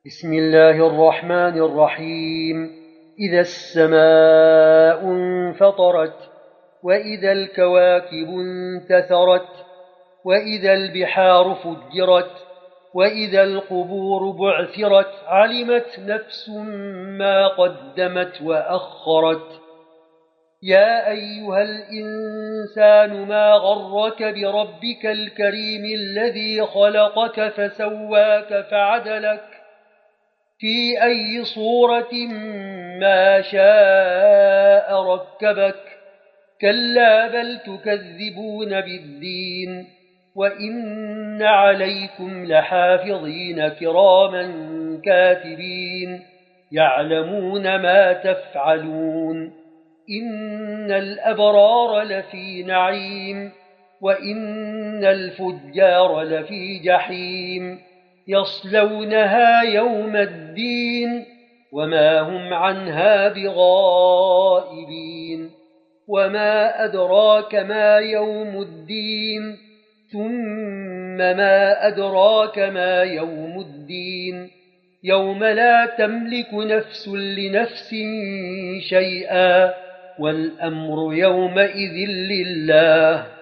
بسم الله الرحمن الرحيم. إذا السماء انفطرت، وإذا الكواكب انتثرت، وإذا البحار فجرت، وإذا القبور بعثرت، علمت نفس ما قدمت وأخرت. يا أيها الإنسان ما غرك بربك الكريم الذي خلقك فسواك فعدلك في أي صورة ما شاء ركبك. كلا بل تكذبون بالدين، وإن عليكم لحافظين كراما كاتبين يعلمون ما تفعلون. إن الأبرار لفي نعيم، وإن الفجار لفي جحيم، يصلونها يوم الدين وما هم عنها بغائبين. وما أدراك ما يوم الدين، ثم ما أدراك ما يوم الدين. يوم لا تملك نفس لنفس شيئا، والأمر يومئذ لله.